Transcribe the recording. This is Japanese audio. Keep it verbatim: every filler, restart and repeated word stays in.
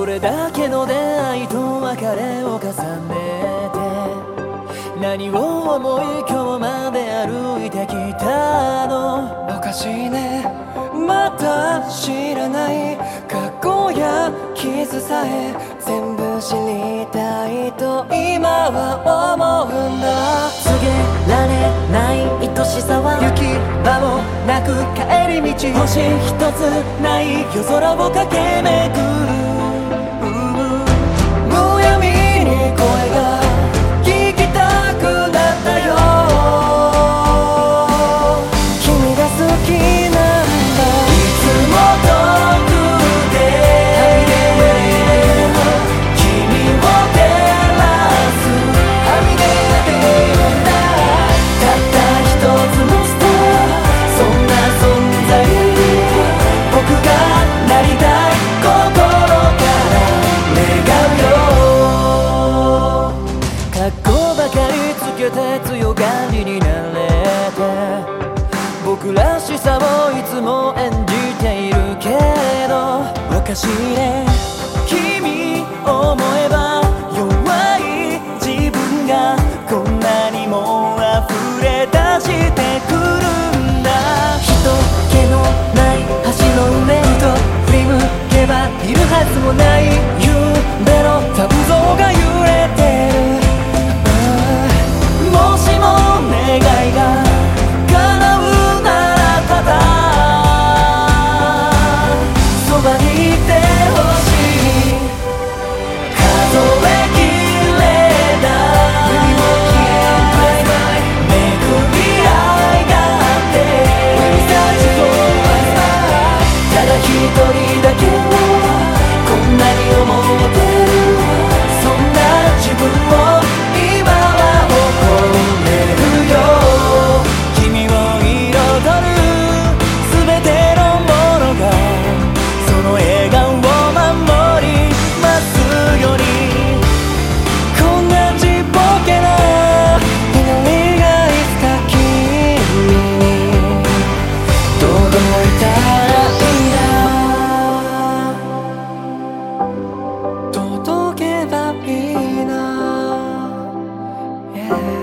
れだけの出会いと別れを重ねて、何を思い今日まで歩いてきたの。 おかしいね、また知らない過去や傷さえ全部知りたいと今は思うんだ。 告げられない愛しさは行き場もなく帰り道、 星一つない夜空を駆け巡る。 むやみに声が聞きたくなったよ。君が好きなんだ。 いつも遠くで君を照らすはみ出てるんだ。 たった一つのスター、そんな存在、僕がなりたい心から願うよ。かっこばかりつけて強がりになれて、僕らしさをいつも演じているけど、おかしいね、君思えば弱い自分がこんなにも溢れ出してくるんだ。人気のない橋の上、ふと振り向けばいるはずもない夢の残像が揺れてる。もしも願いが叶うならただそばにいてほしい。数えきれない巡り合いがあって、ただ一人だけをこんなに思ってる。そんな自分を今は誇れるよ。君を彩る全てのものがその笑顔を守りますように。こんなちっぽけな祈りがいつか君に届いたらいいな。 届けばいいな、yeah.